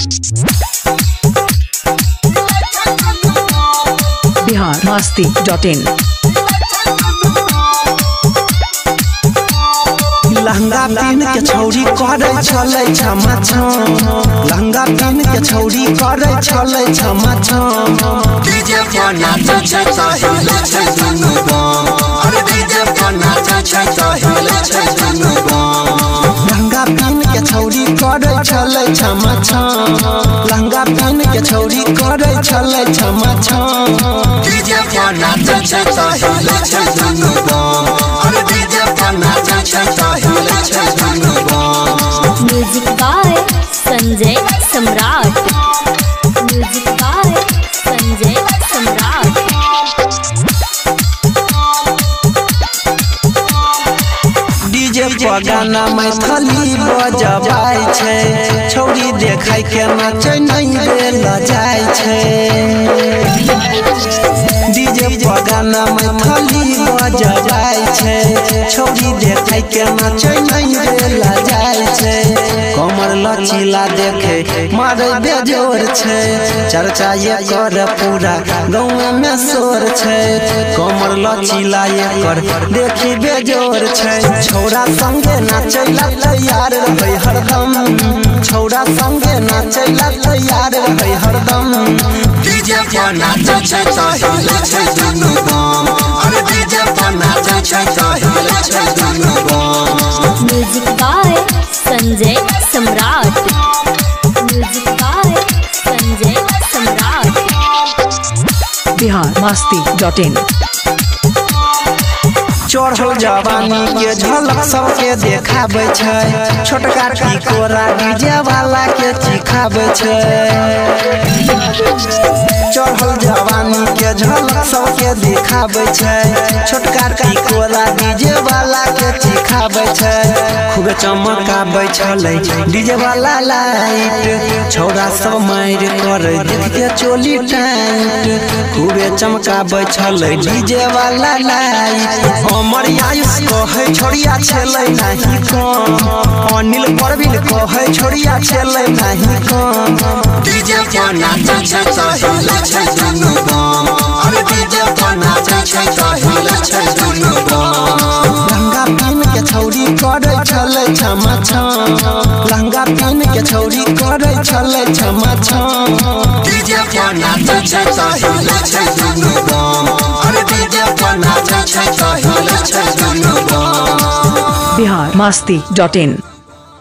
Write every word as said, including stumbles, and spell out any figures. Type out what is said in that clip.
Bihar Masti dot इन। लहंगा पहन के छौरी करे छले छमा छम, लहंगा पहन के छौरी करे छले छमा छम। डीजे पर नाचे छै त हिले छै दुनु बम, अरे डीजे पर नाचे छै त हिले छै दुनु बम। लहंगा पहन के छौरी करे छले छमा छम, लहंगा पहन के छौरी करे छले छमा छम। डीजे पर नाचे छै त हिले छै दुनु बम, अरे डीजे पर नाचे छै त हिले छै दुनु बम। Music by Sanjay Samrat, music by Sanjay Samrat. DJ पर गाना मैथिली बजबाई छै, छौरी देखाई के नाचे नहीं देल जाय छै। डीजे पर गाना मैथिली बजबाई छै, छौरी देखाई के नाचे नहीं देल जाय छै। कमर लचीला देखे मारे बेजोर छै, चर्चा एकर पूरा गाँव में शोर छै। कमर लचीला एकर देखी बेजोर छै, छौरा संगे नाचैला तैयार रहे हरदम, छौरा संगे नाचैला तैयार रहे हरदम। डीजे पर नाचे छै त हिले छै दुनु बम, अरे डीजे पर नाचे छै त हिले छै दुनु बम। Music by Sanjay Samrat, music by Sanjay Samrat. Bihar Masti dot in. चढ़ल जवानी के झलक सबके देखाबै छै, छोटका टिकोरा डीजे वाला के चिखाबै छै। चढ़ल जवानी के झलक सबके दिखाबै छै, छोटका टिकोरा डीजे वाला के चिखाबै छै। खूब चमकाबै छलै डीजे वाला लाइट, छौरा सब मार करे देख के चोली टाइट। खूबे चमकाबै छलै डीजे वाला लाइट। हमर आयुष कहे छोड़िया छलै नहीं कम, अनिल परवीन कहे छोड़िया छलै नहीं कम। डीजे पर नाचे छै त हिले छै दुनु बम, अरे डीजे पर नाचे छै त हिले छै दुनु बम। लहंगा पहन के छौरी करे छले छमा छम, लहंगा पहन के छौरी करे छले छमा छम। डीजे पर नाचे छै त हिले छै दुनु बम, अरे डीजे पर नाचे छै त हिले छै दुनु बम। बिहार मस्ती डॉट इन।